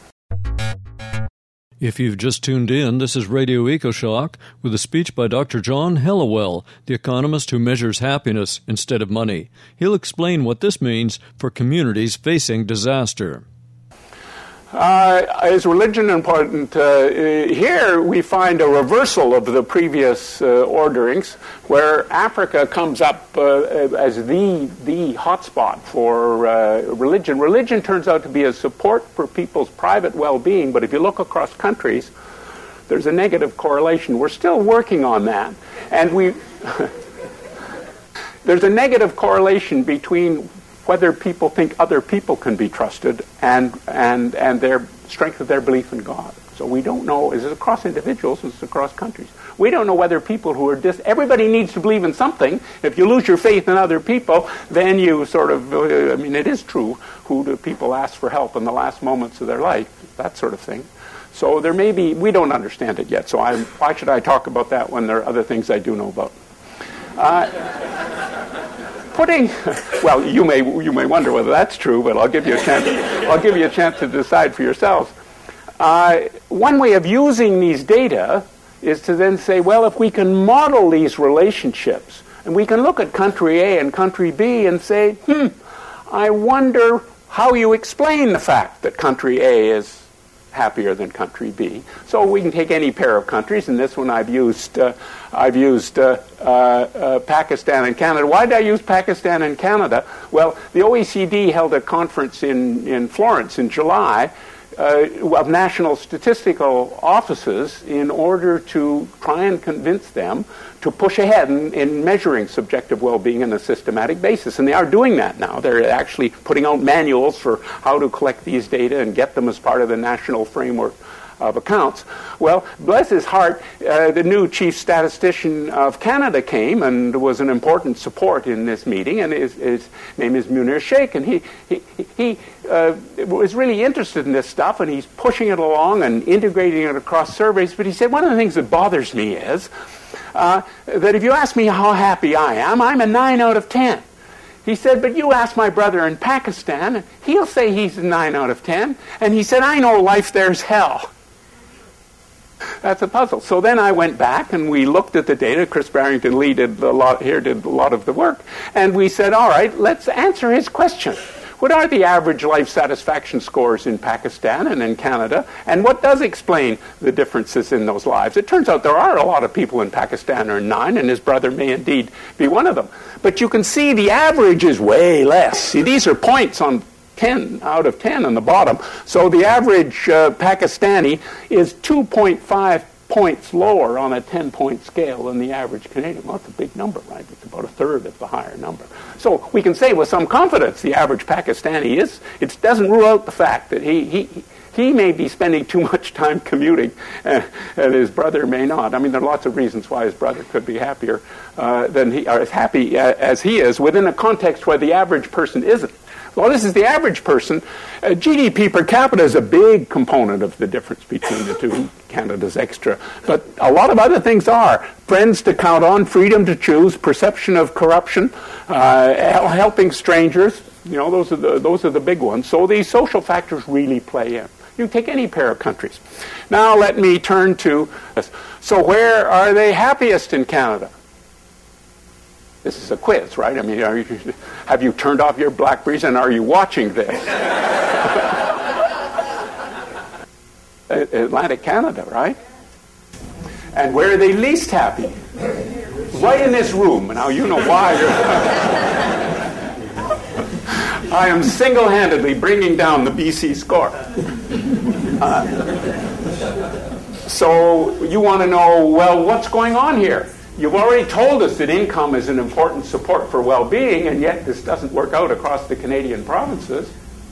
If you've just tuned in, this is Radio EcoShock with a speech by Doctor John Helliwell, the economist who measures happiness instead of money. He'll explain what this means for communities facing disaster. Uh, is religion important? Uh, here we find a reversal of the previous uh, orderings, where Africa comes up uh, as the the hotspot for uh, religion. Religion turns out to be a support for people's private well-being, but if you look across countries, there's a negative correlation. We're still working on that, and we there's a negative correlation between whether people think other people can be trusted and and and their strength of their belief in God. So we don't know, is it across individuals, is it across countries? We don't know whether people who are dis... Everybody needs to believe in something. If you lose your faith in other people, then you sort of, uh, I mean, it is true, who do people ask for help in the last moments of their life, that sort of thing. So there may be, we don't understand it yet, so I, why should I talk about that when there are other things I do know about? Uh, Putting, well, you may you may wonder whether that's true, but I'll give you a chance. I'll give you a chance to decide for yourselves. Uh, one way of using these data is to then say, well, if we can model these relationships, and we can look at country A and country B and say, hmm, I wonder how you explain the fact that country A is happier than country B. So we can take any pair of countries. In this one, I've used uh, I've used uh, uh, uh, Pakistan and Canada. Why did I use Pakistan and Canada? Well, the O E C D held a conference in in Florence in July uh, of national statistical offices in order to try and convince them to push ahead in, in measuring subjective well-being on a systematic basis. And they are doing that now. They're actually putting out manuals for how to collect these data and get them as part of the national framework of accounts. Well, bless his heart, uh, the new chief statistician of Canada came and was an important support in this meeting, and his, his name is Munir Sheikh, and he he, he uh, was really interested in this stuff, and he's pushing it along and integrating it across surveys. But he said, one of the things that bothers me is uh, that if you ask me how happy I am, I'm a nine out of ten. He said, but you ask my brother in Pakistan, he'll say he's a nine out of ten. And he said, I know life there's hell. That's a puzzle. So then I went back and we looked at the data. Chris Barrington Lee did a lot here, did a lot of the work. And we said, all right, let's answer his question. What are the average life satisfaction scores in Pakistan and in Canada? And what does explain the differences in those lives? It turns out there are a lot of people in Pakistan who are nine, and his brother may indeed be one of them. But you can see the average is way less. See, these are points on ten out of ten on the bottom. So the average uh, Pakistani is two point five points lower on a ten-point scale than the average Canadian. Well, that's a big number, right? It's about a third of the higher number. So we can say with some confidence the average Pakistani is. It doesn't rule out the fact that he he he may be spending too much time commuting, uh, and his brother may not. I mean, there are lots of reasons why his brother could be happier uh, than he, or as happy uh, as he is, within a context where the average person isn't. Well, this is the average person. Uh, G D P per capita is a big component of the difference between the two. Canada's extra. But a lot of other things are. Friends to count on, freedom to choose, perception of corruption, uh, helping strangers. You know, those are the those are the big ones. So these social factors really play in. You can take any pair of countries. Now let me turn to, so where are they happiest in Canada? This is a quiz, right? I mean, are you, have you turned off your Blackberries and are you watching this? Atlantic Canada, right? And where are they least happy? Right in this room. Now you know why you're... I am single-handedly bringing down the B C score. Uh, so you want to know, well, what's going on here? You've already told us that income is an important support for well-being, and yet this doesn't work out across the Canadian provinces.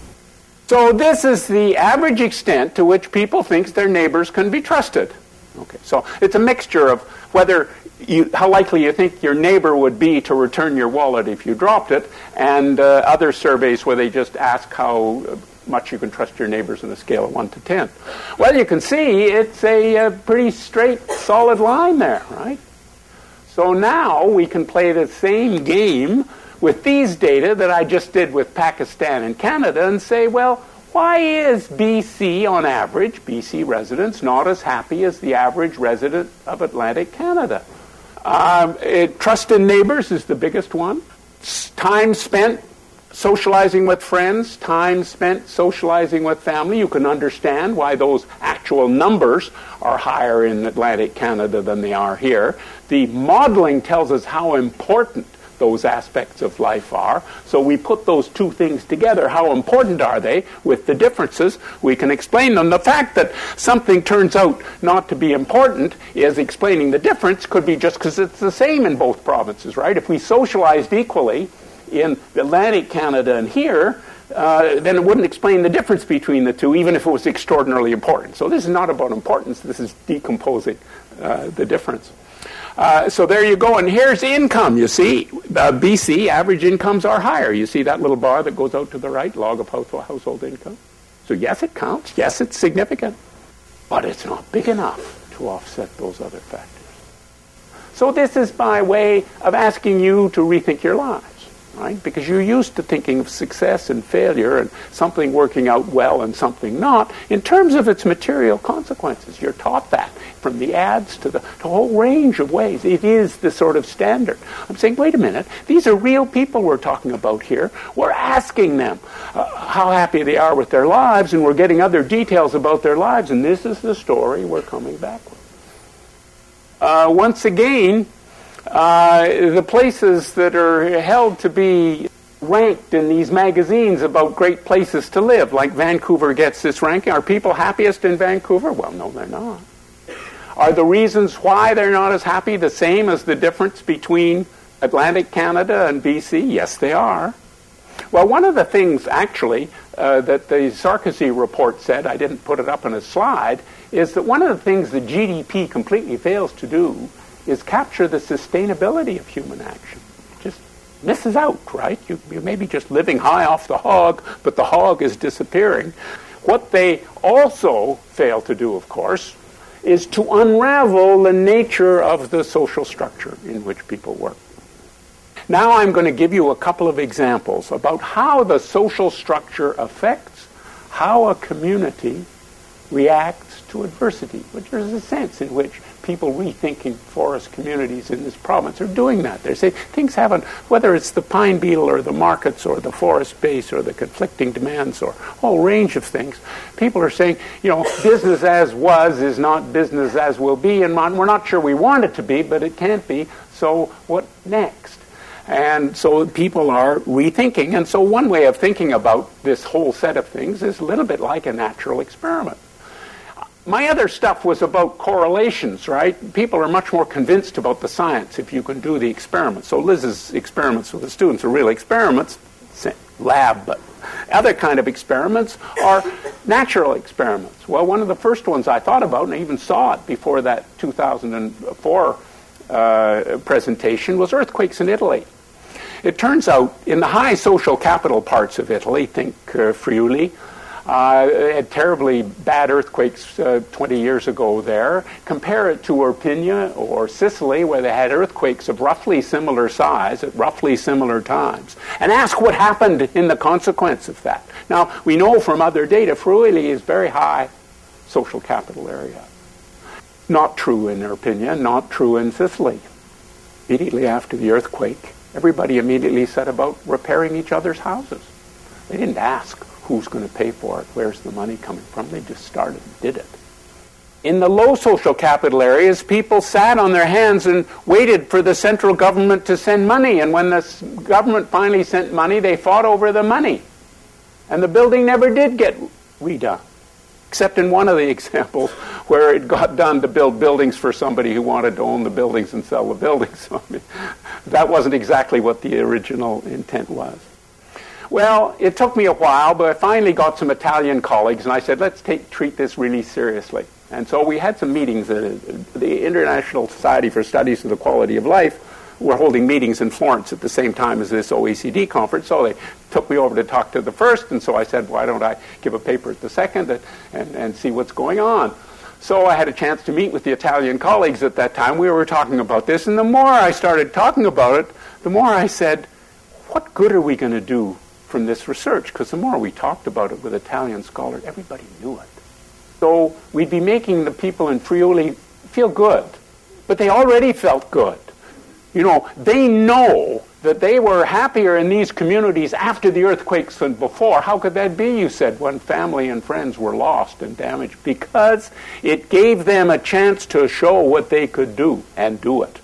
So this is the average extent to which people think their neighbors can be trusted. Okay, so it's a mixture of whether you, how likely you think your neighbor would be to return your wallet if you dropped it, and uh, other surveys where they just ask how much you can trust your neighbors on a scale of one to ten. Well, you can see it's a, a pretty straight, solid line there, right? So now we can play the same game with these data that I just did with Pakistan and Canada and say, well, why is B C on average, B C residents, not as happy as the average resident of Atlantic Canada? Um, it, trust in neighbors is the biggest one. S- time spent socializing with friends, time spent socializing with family. You can understand why those actual numbers are higher in Atlantic Canada than they are here. The modeling tells us how important those aspects of life are. So we put those two things together. How important are they? With the differences, we can explain them. The fact that something turns out not to be important is explaining the difference could be just because it's the same in both provinces, right? If we socialized equally in Atlantic Canada and here, uh, then it wouldn't explain the difference between the two, even if it was extraordinarily important. So this is not about importance. This is decomposing uh, the difference. Uh, so there you go, and here's income, you see. Uh, B C, average incomes are higher. You see that little bar that goes out to the right, log of household income? So yes, it counts. Yes, it's significant. But it's not big enough to offset those other factors. So this is by way of asking you to rethink your lives, right? Because you're used to thinking of success and failure and something working out well and something not in terms of its material consequences. You're taught that from the ads to the to a whole range of ways. It is the sort of standard. I'm saying, wait a minute, these are real people we're talking about here. We're asking them uh, how happy they are with their lives, and we're getting other details about their lives, and this is the story we're coming back with. Uh, once again, uh, the places that are held to be ranked in these magazines about great places to live, like Vancouver gets this ranking. Are people happiest in Vancouver? Well, no, they're not. Are the reasons why they're not as happy the same as the difference between Atlantic Canada and B C? Yes, they are. Well, one of the things, actually, uh, that the Sarkozy report said, I didn't put it up on a slide, is that one of the things that G D P completely fails to do is capture the sustainability of human action. It just misses out, right? You, you may be just living high off the hog, but the hog is disappearing. What they also fail to do, of course, is to unravel the nature of the social structure in which people work. Now I'm going to give you a couple of examples about how the social structure affects how a community reacts to adversity, which is a sense in which people rethinking forest communities in this province are doing that. They're saying things haven't, whether it's the pine beetle or the markets or the forest base or the conflicting demands or a whole range of things, people are saying, you know, business as was is not business as will be, and we're not sure we want it to be, but it can't be, so what next? And so people are rethinking, and so one way of thinking about this whole set of things is a little bit like a natural experiment. My other stuff was about correlations, right? People are much more convinced about the science if you can do the experiments. So Liz's experiments with the students are real experiments, lab, but other kind of experiments are natural experiments. Well, one of the first ones I thought about, and I even saw it before that two thousand four uh, presentation, was earthquakes in Italy. It turns out in the high social capital parts of Italy, think uh, Friuli, Uh, had terribly bad earthquakes uh, twenty years ago there. Compare it to Irpinia or Sicily, where they had earthquakes of roughly similar size at roughly similar times. And ask what happened in the consequence of that. Now, we know from other data, Friuli is very high social capital area. Not true in Irpinia, not true in Sicily. Immediately after the earthquake, everybody immediately set about repairing each other's houses. They didn't ask who's going to pay for it, where's the money coming from. They just started and did it. In the low social capital areas, people sat on their hands and waited for the central government to send money. And when the government finally sent money, they fought over the money. And the building never did get redone, except in one of the examples where it got done to build buildings for somebody who wanted to own the buildings and sell the buildings. So, I mean, that wasn't exactly what the original intent was. Well, it took me a while, but I finally got some Italian colleagues, and I said, let's take, treat this really seriously. And so we had some meetings. Uh, the International Society for Studies of the Quality of Life were holding meetings in Florence at the same time as this O E C D conference, so they took me over to talk to the first, and so I said, why don't I give a paper at the second and, and, and see what's going on. So I had a chance to meet with the Italian colleagues at that time. We were talking about this, and the more I started talking about it, the more I said, what good are we going to do from this research? Because the more we talked about it with Italian scholars, everybody knew it. So we'd be making the people in Friuli feel good, but they already felt good. You know, they know that they were happier in these communities after the earthquakes than before. How could that be, you said, when family and friends were lost and damaged? Because it gave them a chance to show what they could do and do it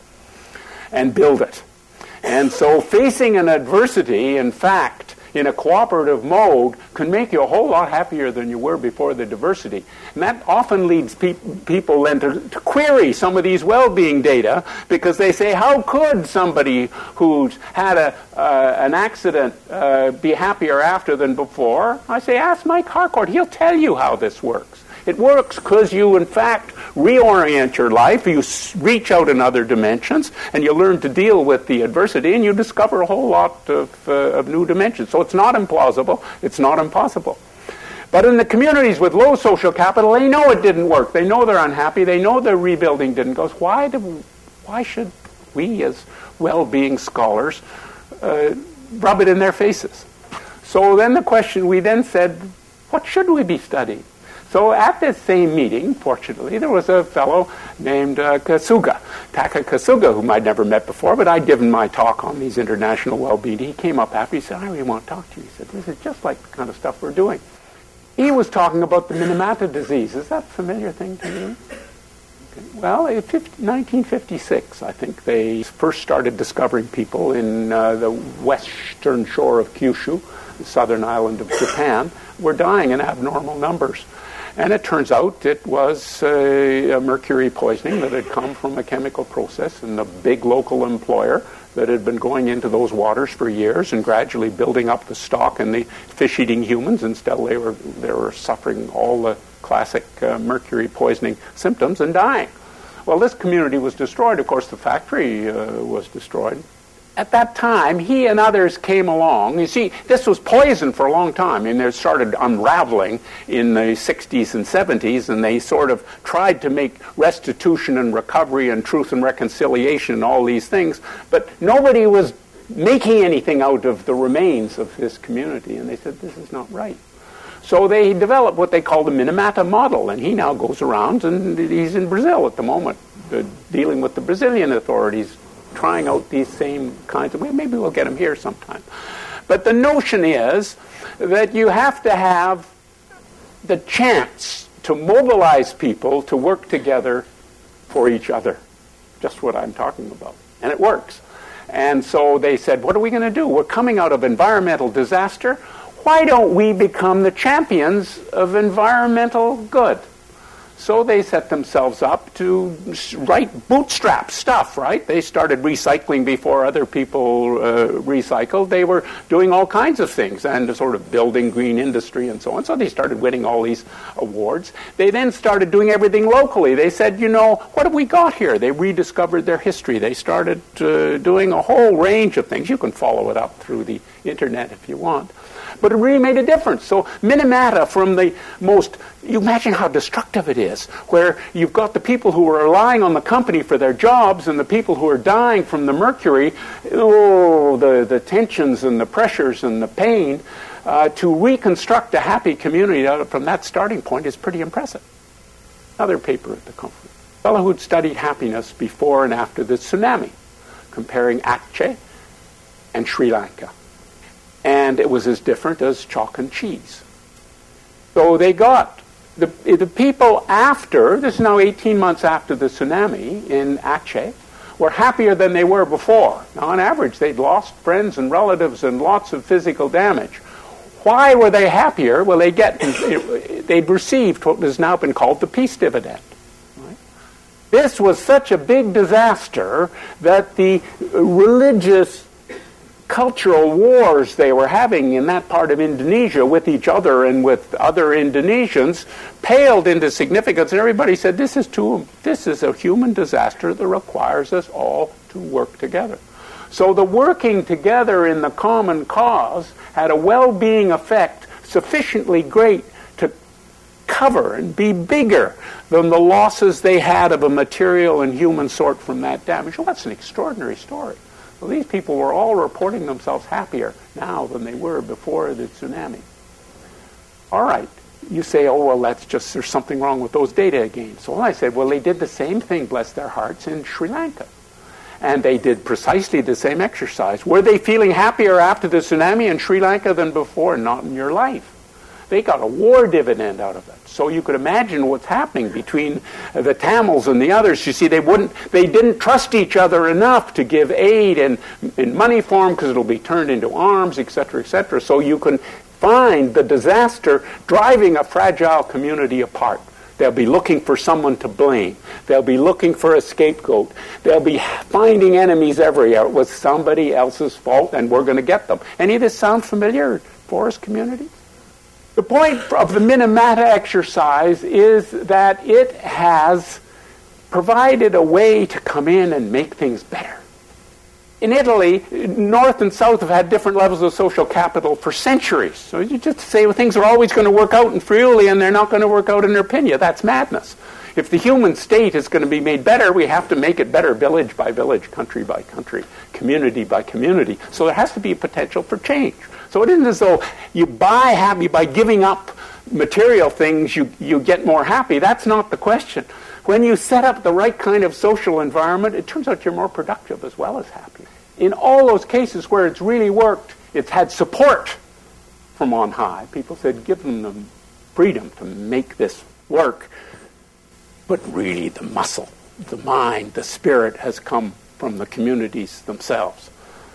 and build it. And so facing an adversity, in fact, in a cooperative mode, can make you a whole lot happier than you were before the diversity. And that often leads pe- people then to, to query some of these well-being data, because they say, how could somebody who's had a, uh, an accident uh, be happier after than before? I say, ask Mike Harcourt. He'll tell you how this works. It works because you, in fact, reorient your life, you reach out in other dimensions, and you learn to deal with the adversity, and you discover a whole lot of, uh, of new dimensions. So it's not implausible, it's not impossible. But in the communities with low social capital, they know it didn't work. They know they're unhappy. They know the rebuilding didn't go. Why, do, why should we, as well-being scholars, uh, rub it in their faces? So then the question, we then said, what should we be studying? So at this same meeting, fortunately, there was a fellow named uh, Kasuga, Taka Kasuga, whom I'd never met before, but I'd given my talk on these international well-being. He came up after, he said, I really want to talk to you. He said, this is just like the kind of stuff we're doing. He was talking about the Minamata disease. Is that a familiar thing to you? Okay. Well, in nineteen fifty-six, I think, they first started discovering people in uh, the western shore of Kyushu, the southern island of Japan, were dying in abnormal numbers. And it turns out it was a, a mercury poisoning that had come from a chemical process in the big local employer that had been going into those waters for years and gradually building up the stock in the fish-eating humans until they were they were suffering all the classic uh, mercury poisoning symptoms and dying. Well, this community was destroyed. Of course, the factory uh, was destroyed. At that time, he and others came along. You see, this was poison for a long time, and it started unraveling in the sixties and seventies, and they sort of tried to make restitution and recovery and truth and reconciliation and all these things, but nobody was making anything out of the remains of this community, and they said, this is not right. So they developed what they call the Minamata model, and he now goes around, and he's in Brazil at the moment, uh, dealing with the Brazilian authorities, trying out these same kinds of, well, maybe we'll get them here sometime. But the notion is that you have to have the chance to mobilize people to work together for each other. Just what I'm talking about. And it works. And so they said, what are we going to do? We're coming out of environmental disaster. Why don't we become the champions of environmental good? So they set themselves up to write bootstrap stuff, right? They started recycling before other people uh, recycled. They were doing all kinds of things and sort of building green industry and so on. So they started winning all these awards. They then started doing everything locally. They said, you know, what have we got here? They rediscovered their history. They started uh, doing a whole range of things. You can follow it up through the internet if you want. but it really made a difference. So Minamata, from the most, you imagine how destructive it is, where you've got the people who are relying on the company for their jobs and the people who are dying from the mercury, oh, the, the tensions and the pressures and the pain. Uh, to reconstruct a happy community out from that starting point is pretty impressive. Another paper at the conference. A fellow who'd studied happiness before and after the tsunami, comparing Aceh and Sri Lanka. And it was as different as chalk and cheese. So they got, the, the people after, this is now eighteen months after the tsunami in Aceh, were happier than they were before. Now, on average, they'd lost friends and relatives and lots of physical damage. Why were they happier? Well, they get, they'd received what has now been called the peace dividend. Right? This was such a big disaster that the religious, cultural wars they were having in that part of Indonesia with each other and with other Indonesians paled into significance. And everybody said, this is too, this is a human disaster that requires us all to work together. So the working together in the common cause had a well-being effect sufficiently great to cover and be bigger than the losses they had of a material and human sort from that damage. Well, that's an extraordinary story. Well, these people were all reporting themselves happier now than they were before the tsunami. All right. You say, oh, well, that's just, there's something wrong with those data again. So I said, well, they did the same thing, bless their hearts, in Sri Lanka. And they did precisely the same exercise. Were they feeling happier after the tsunami in Sri Lanka than before? Not in your life. They got a war dividend out of it. So you could imagine what's happening between the Tamils and the others. You see, they wouldn't, they didn't trust each other enough to give aid in, in money form because it'll be turned into arms, et cetera, et cetera. So you can find the disaster driving a fragile community apart. They'll be looking for someone to blame. They'll be looking for a scapegoat. They'll be finding enemies everywhere. It was somebody else's fault, and we're going to get them. Any of this sound familiar, forest communities? The point of the Minamata exercise is that it has provided a way to come in and make things better. In Italy, North and South have had different levels of social capital for centuries. So you just say, well, things are always going to work out in Friuli and they're not going to work out in Irpinia. That's madness. If the human state is going to be made better, we have to make it better village by village, country by country, community by community. So there has to be a potential for change. So it isn't as though you buy happy by giving up material things, you, you get more happy. That's not the question. When you set up the right kind of social environment, it turns out you're more productive as well as happy. In all those cases where it's really worked, it's had support from on high. People said, give them the freedom to make this work. But really the muscle, the mind, the spirit has come from the communities themselves.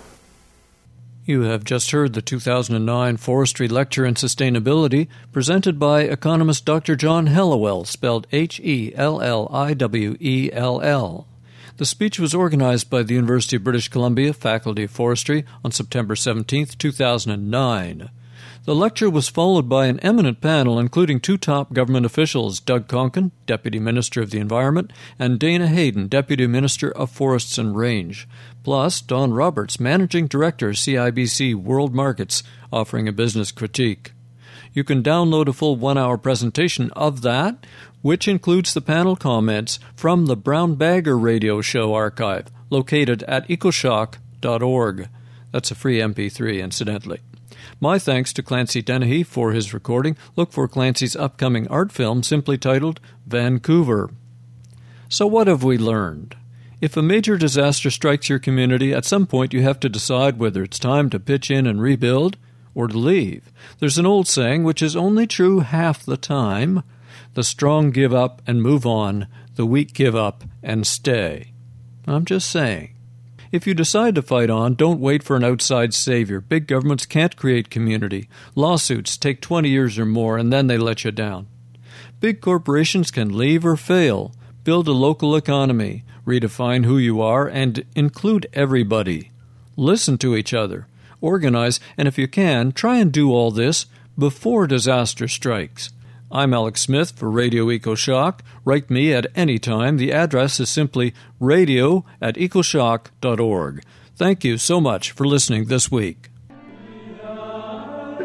You have just heard the two thousand nine Forestry Lecture in Sustainability presented by economist Doctor John Hellawell, spelled H E L L I W E L L. The speech was organized by the University of British Columbia Faculty of Forestry on September seventeenth, two thousand nine. The lecture was followed by an eminent panel including two top government officials, Doug Conkin, Deputy Minister of the Environment, and Dana Hayden, Deputy Minister of Forests and Range, plus Don Roberts, Managing Director, C I B C World Markets, offering a business critique. You can download a full one-hour presentation of that, which includes the panel comments from the Brown Bagger Radio Show archive, located at ecoshock dot org. That's a free M P three, incidentally. My thanks to Clancy Dennehy for his recording. Look for Clancy's upcoming art film simply titled Vancouver. So what have we learned? If a major disaster strikes your community, at some point you have to decide whether it's time to pitch in and rebuild or to leave. There's an old saying which is only true half the time. The strong give up and move on. The weak give up and stay. I'm just saying. If you decide to fight on, don't wait for an outside savior. Big governments can't create community. Lawsuits take twenty years or more, and then they let you down. Big corporations can leave or fail. Build a local economy. Redefine who you are and include everybody. Listen to each other. Organize, and if you can, try and do all this before disaster strikes. I'm Alex Smith for Radio EcoShock. Write me at any time. The address is simply radio at ecoshock dot org. Thank you so much for listening this week.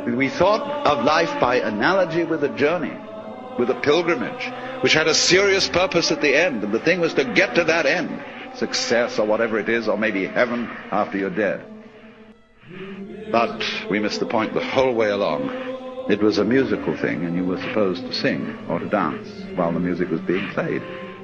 We thought of life by analogy with a journey, with a pilgrimage, which had a serious purpose at the end, and the thing was to get to that end, success or whatever it is, or maybe heaven after you're dead. But we missed the point the whole way along. It was a musical thing, and you were supposed to sing or to dance while the music was being played.